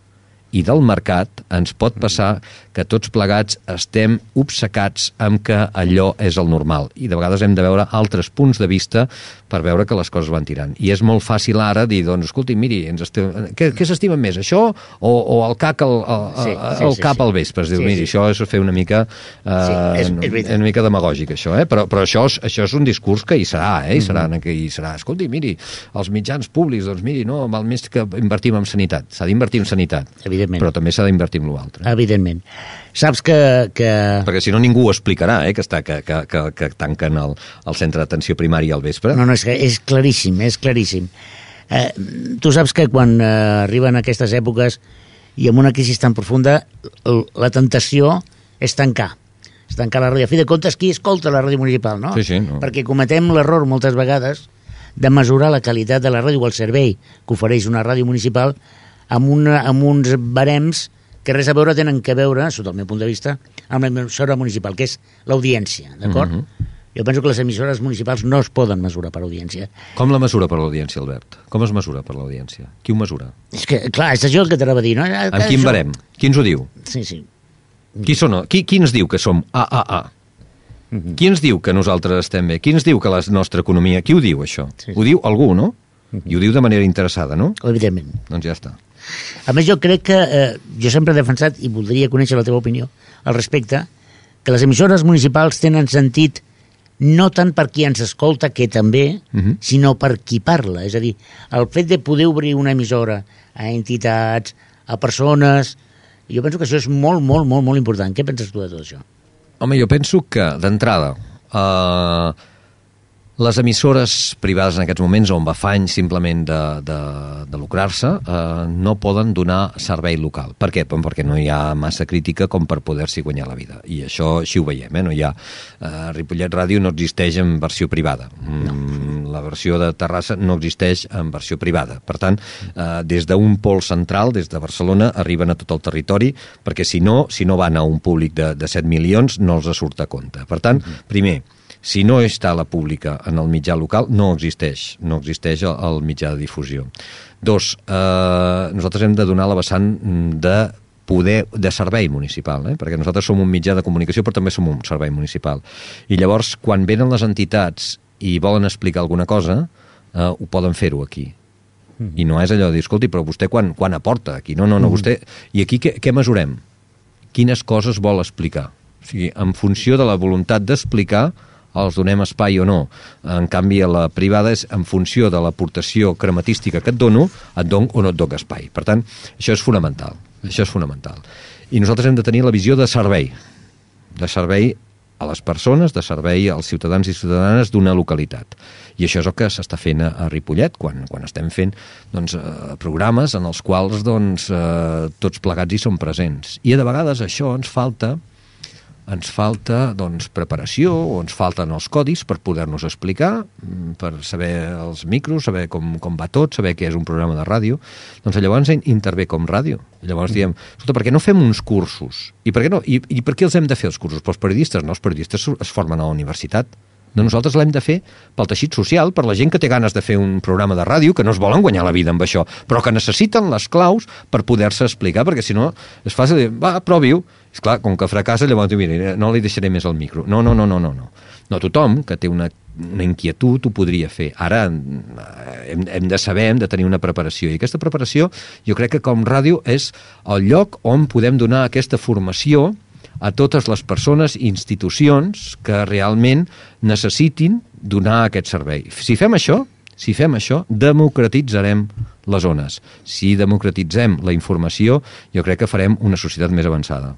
i del mercat, ens pot passar que tots plegats estem obcecats amb que allò és el normal. I de vegades hem de veure altres punts de vista per veure que les coses van tirant. I és molt fàcil ara dir, doncs, escolti, miri, ens estem... què, què s'estima més, això o, o el cac al, el, sí, sí, el sí, cap sí. al vespre? Es diu, sí, miri, sí. Això és fer una mica eh, sí, és, és una mica demagògic, això, eh? Però, però això, és, això és un discurs que hi serà, eh? Hi serà, mm-hmm. que hi serà. Escolti, miri, els mitjans públics, doncs miri, no, val més que invertim en sanitat. S'ha d'invertir en sanitat. Evidentment. Però també s'ha d'invertir en l'altre. Evidentment. Saps que, que... Perquè si no ningú ho explicarà, eh, que, està, que, que, que, que tanquen el, el centre d'atenció primària al vespre. No, no, és, és claríssim, és claríssim. Eh, tu saps que quan eh, arriben aquestes èpoques i amb una crisi tan profunda, la tentació és tancar. És tancar la ràdio. A fi de comptes, qui escolta la ràdio municipal, no? Sí, sí, no. Perquè cometem l'error moltes vegades de mesurar la qualitat de la ràdio o el servei que ofereix una ràdio municipal amb, una, amb uns barems que res a veure tenen que veure, sota el meu punt de vista, amb l'emissora municipal, que és l'audiència, d'acord? Mm-hmm. Jo penso que les emissores municipals no es poden mesurar per audiència. Com la mesura per l'audiència, Albert? Com es mesura per l'audiència? Qui ho mesura? És que, clar, és això el que t'anava a dir, no? Amb quin barem? Qui ens ho diu? Sí, sí. Qui, són, qui, qui ens diu que som A A A? Mm-hmm. Qui ens diu que nosaltres estem bé? Qui ens diu que la nostra economia... Qui ho diu, això? Sí, sí. Ho diu algú, no? Mm-hmm. I ho diu de manera interessada, no? Evidentment. Doncs ja està. A més, jo crec que, eh, jo sempre he defensat, i voldria conèixer la teva opinió al respecte, que les emissores municipals tenen sentit no tant per qui ens escolta, que també, uh-huh. sinó per qui parla. És a dir, el fet de poder obrir una emissora a entitats, a persones, jo penso que això és molt, molt, molt, molt important. Què penses tu de tot això? Home, jo penso que, d'entrada, eh, Les emissores privades en aquests moments, on va afany simplement de, de, de lucrar-se, eh, no poden donar servei local. Per què? Perquè no hi ha massa crítica com per poder-s'hi guanyar la vida. I això així ho veiem, eh? No hi ha... Eh, Ripollet Ràdio no existeix en versió privada. Mm, la versió de Terrassa no existeix en versió privada. Per tant, eh, des d'un pol central, des de Barcelona, arriben a tot el territori, perquè si no, si no van a un públic de, de set milions, no els surt a compte. Per tant, primer, si no està la pública en el mitjà local, no existeix, no existeix el, el mitjà de difusió. Dos, eh, nosaltres hem de donar la vessant de poder de servei municipal, eh? Perquè nosaltres som un mitjà de comunicació, però també som un servei municipal. I llavors, quan venen les entitats i volen explicar alguna cosa, eh, ho poden fer-ho aquí. Mm. I no és allò de dir, escolti, però vostè quan, quan aporta aquí? No, no, no, mm. vostè... I aquí què, què mesurem? Quines coses vol explicar? O sigui, en funció de la voluntat d'explicar, els donem espai o no. En canvi, a la privada és en funció de l'aportació crematística que et dono, et dono o no et dono espai. Per tant, això és fonamental. Això és fonamental. I nosaltres hem de tenir la visió de servei. De servei a les persones, de servei als ciutadans i ciutadanes d'una localitat. I això és el que s'està fent a Ripollet, quan, quan estem fent doncs, eh, programes en els quals doncs, eh, tots plegats hi som presents. I de vegades això ens falta ens falta doncs, preparació o ens falten els codis per poder-nos explicar, per saber els micros, saber com, com va tot, saber què és un programa de ràdio. Doncs llavors intervé com ràdio. Llavors diem, escolta, per què no fem uns cursos? I per què, no? I, i per què els hem de fer els cursos? Pels periodistes? No, els periodistes es formen a la universitat. No, nosaltres l'hem de fer pel teixit social, per la gent que té ganes de fer un programa de ràdio, que no es volen guanyar la vida amb això, però que necessiten les claus per poder-se explicar, perquè si no és fàcil dir, va, provi-ho. Esclar, com que fracassa, llavors diu, mira, no li deixaré més el micro. No, no, no, no, no. No tothom que té una, una inquietud ho podria fer. Ara hem, hem de saber, hem de tenir una preparació, i aquesta preparació jo crec que com ràdio és el lloc on podem donar aquesta formació a totes les persones i institucions que realment necessitin donar aquest servei. Si fem això, si fem això, democratitzarem les zones. Si democratitzem la informació, jo crec que farem una societat més avançada.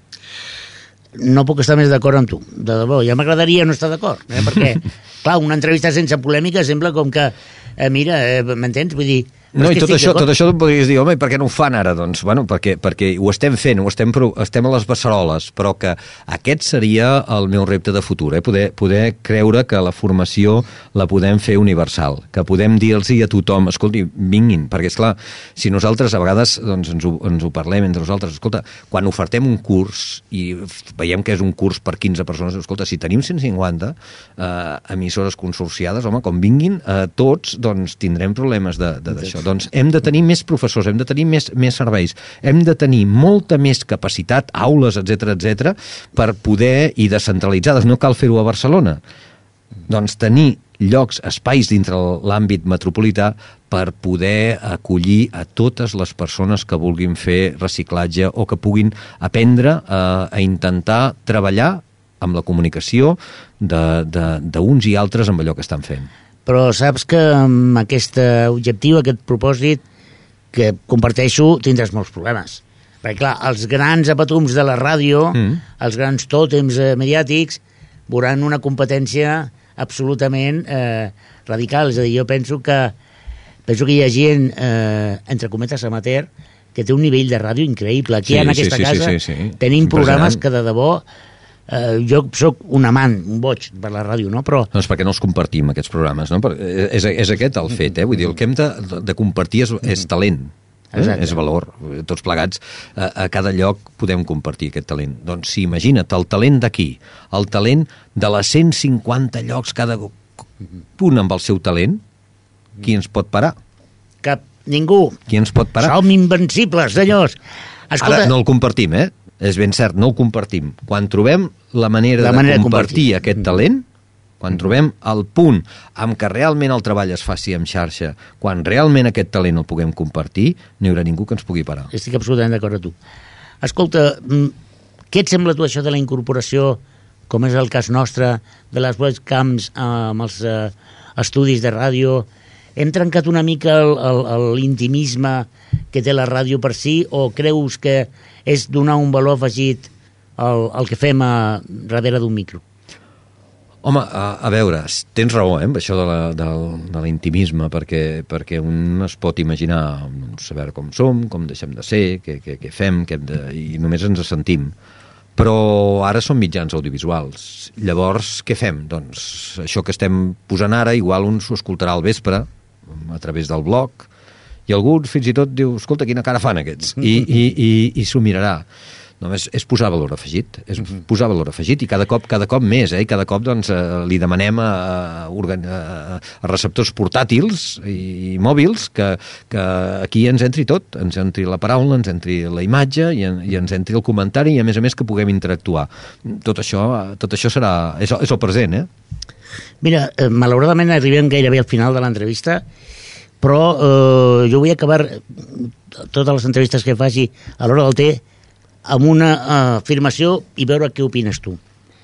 No puc estar més d'acord amb tu, de debò. Ja m'agradaria no estar d'acord, eh? Perquè, clar, una entrevista sense polèmica sembla com que, eh, mira, eh, m'entens? Vull dir... No, i tot això, tot això podries dir, home, i per què no ho fan ara? Doncs, bueno, perquè, perquè ho estem fent, ho estem, estem a les beceroles, però que aquest seria el meu repte de futur, eh? poder, poder creure que la formació la podem fer universal, que podem dir-los a tothom, escolti, vinguin, perquè, esclar, si nosaltres a vegades doncs, ens, ho, ens ho parlem entre nosaltres, escolta, quan ofertem un curs i veiem que és un curs per quinze persones, escolta, si tenim cent cinquanta eh, emissores consorciades, home, com vinguin eh, tots, doncs tindrem problemes d'això. Doncs hem de tenir més professors, hem de tenir més, més serveis, hem de tenir molta més capacitat, aules, etcètera, etcètera, per poder, i descentralitzades, no cal fer-ho a Barcelona, doncs tenir llocs, espais dintre l'àmbit metropolità per poder acollir a totes les persones que vulguin fer reciclatge o que puguin aprendre a, a intentar treballar amb la comunicació d'uns i altres amb allò que estan fent. Però saps que amb aquest objectiu, aquest propòsit que comparteixo, tindràs molts problemes. Perquè, clar, els grans apatums de la ràdio, mm. els grans tòtems eh, mediàtics, veuran una competència absolutament eh, radical. És a dir, jo penso que, penso que hi ha gent, eh, entre cometes, amateur, que té un nivell de ràdio increïble. Aquí, sí, en aquesta sí, casa, sí, sí, sí. tenim programes que, de debò, Uh, jo sóc un amant, un boig per la ràdio, no? Però... Doncs perquè no els compartim, aquests programes, no? És, és aquest el fet, eh? Vull dir, el que hem de, de compartir és, és talent, eh? És valor. Tots plegats, a, a cada lloc podem compartir aquest talent. Doncs sí, imagina't, el talent d'aquí, el talent de les cent cinquanta llocs, cada punt amb el seu talent, qui ens pot parar? Cap, ningú. Qui ens pot parar? Som invencibles, senyors. Escolta... Ara no el compartim, eh? És ben cert, no ho compartim. Quan trobem la manera, la de, manera compartir de compartir aquest talent, quan trobem el punt amb què realment el treball es faci en xarxa, quan realment aquest talent el puguem compartir, no hi haurà ningú que ens pugui parar. Estic absolutament d'acord amb tu. Escolta, què et sembla tu això de la incorporació, com és el cas nostre, de les webcams amb els eh, estudis de ràdio? Hem trencat una mica l'intimisme que té la ràdio per si, o creus que és donar un valor afegit al, al que fem a darrere d'un micro? Home, a, a veure, tens raó, eh, amb això de, la, de, de l'intimisme, perquè, perquè un es pot imaginar saber com som, com deixem de ser, què, què, què fem, què hem de, i només ens sentim. Però ara són mitjans audiovisuals. Llavors, què fem? Doncs això que estem posant ara, igual un s'ho escoltarà al vespre, a través del blog, i algú fins i tot diu, escolta, quina cara fan aquests, i, i, i, i s'ho mirarà. Només és posar valor afegit, és posar valor afegit, i cada cop cada cop més, eh? I cada cop doncs, eh, li demanem a, a, a receptors portàtils i, i mòbils que, que aquí ens entri tot, ens entri la paraula, ens entri la imatge i, en, i ens entri el comentari, i a més a més que puguem interactuar. Tot això, tot això serà, és, és el present, eh? Mira, eh, malauradament arribem gairebé al final de l'entrevista, però eh, jo vull acabar totes les entrevistes que faci a l'hora del té amb una uh, afirmació i veure què opines tu.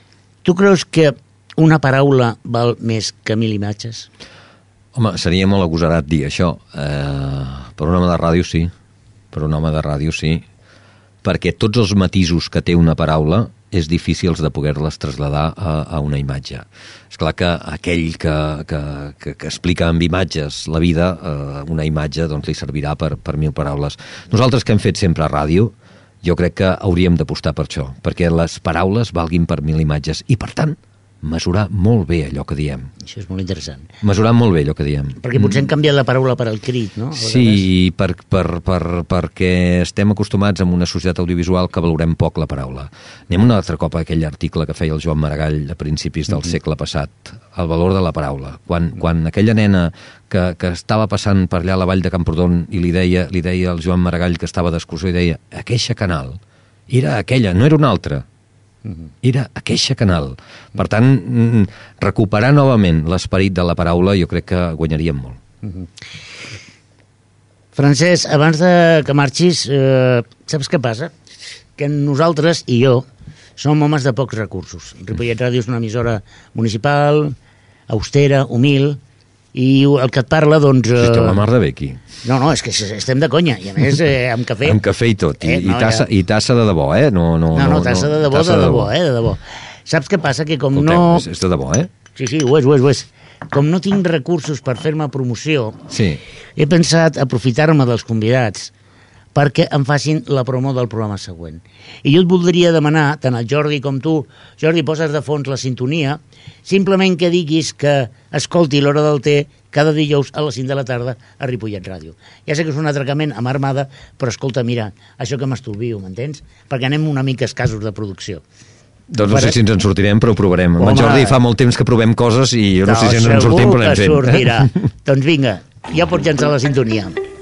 Tu creus que una paraula val més que mil imatges? Home, seria molt agosarat dir això. Eh, per un home de ràdio sí, per un home de ràdio sí, perquè tots els matisos que té una paraula és difícil de poder-les traslladar a, a una imatge. És clar que aquell que, que, que, que explica amb imatges la vida, eh, una imatge doncs, li servirà per, per mil paraules. Nosaltres que hem fet sempre a ràdio, jo crec que hauríem d'apostar per això, perquè les paraules valguin per mil imatges i, per tant, mesurar molt bé allò que diem. Això és molt interessant. Mesurar molt bé allò que diem. Perquè potser hem canviat la paraula per al crit, no? Sí, per, per, per, perquè estem acostumats en una societat audiovisual que valorem poc la paraula. Anem un altre cop a aquell article que feia el Joan Maragall a principis del mm-hmm. segle passat, el valor de la paraula. Quan, quan aquella nena que, que estava passant per allà a la vall de Camprodon i li deia, li deia al Joan Maragall que estava d'excursió i deia, aqueixa canal, era aquella, no era una altra. Era aqueixa canal. Per tant, recuperar novament l'esperit de la paraula jo crec que guanyaríem molt. Mm-hmm. Francesc, abans de que marxis, eh, saps què passa? Que nosaltres i jo som homes de pocs recursos. Ripollet Ràdio és una emissora municipal, austera, humil, i el que et parla, doncs... Eh... Esteu la mar de bé aquí. No, no, és que estem de conya, i a més eh, amb cafè. Amb cafè i tot, i, eh, no, i, tassa, ja... i tassa de debò, eh? No, no, no, no tassa de debò, tassa de, de debò, eh? De debò. Saps què passa? Que com Escolteu, no... És, és de debò, eh? Sí, sí, ho és, ho és, ho és. Com no tinc recursos per fer-me promoció, sí. He pensat aprofitar-me dels convidats perquè em facin la promo del programa següent. I jo et voldria demanar, tant al Jordi com tu, Jordi, poses de fons la sintonia, simplement que diguis que escolti l'Hora del Té cada dijous a les cinc de la tarda a Ripollet Ràdio. Ja sé que és un atracament amb armada, però escolta, mira, això que m'estolvio, m'entens? Perquè anem una mica escassos de producció. Doncs no sé si ens en sortirem, però ho provarem. Home, amb en Jordi fa molt temps que provem coses i jo no, no sé si ens en sortim, però anem fent. Segur que sortirà. Doncs vinga, ja pots llançar la sintonia.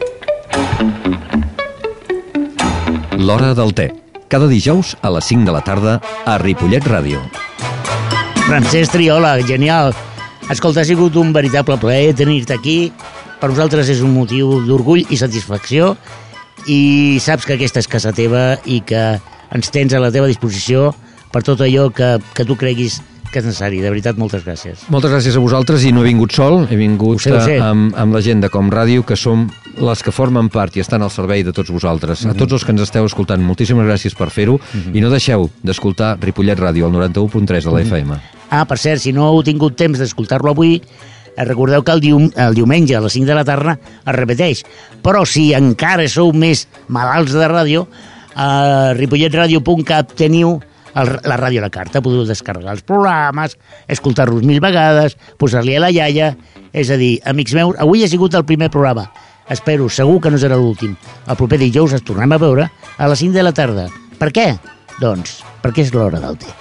L'Hora del Té. Cada dijous a les cinc de la tarda a Ripollet Ràdio. Francesc Triola, genial. Escolta, ha sigut un veritable plaer tenir-te aquí. Per nosaltres és un motiu d'orgull i satisfacció i saps que aquesta és casa teva i que ens tens a la teva disposició per tot allò que, que tu creguis que és necessari. De veritat, moltes gràcies. Moltes gràcies a vosaltres, i no he vingut sol, he vingut sé, sé. amb, amb la gent de Com Ràdio, que som les que formen part i estan al servei de tots vosaltres. Mm-hmm. A tots els que ens esteu escoltant, moltíssimes gràcies per fer-ho, mm-hmm. i no deixeu d'escoltar Ripollet Ràdio, al noranta-u punt tres de la F M. Mm-hmm. Ah, per cert, si no heu tingut temps d'escoltar-lo avui, recordeu que el, dium, el diumenge a les cinc de la tarda es repeteix. Però si encara sou més malalts de ràdio, a ripollet ràdio punt cat teniu el, la ràdio a la carta. Podeu descarregar els programes, escoltar-los mil vegades, posar-li a la iaia. És a dir, amics meus, avui ha sigut el primer programa. Espero, segur que no serà l'últim. El proper dijous ens tornem a veure a les cinc de la tarda. Per què? Doncs perquè és l'Hora del Té.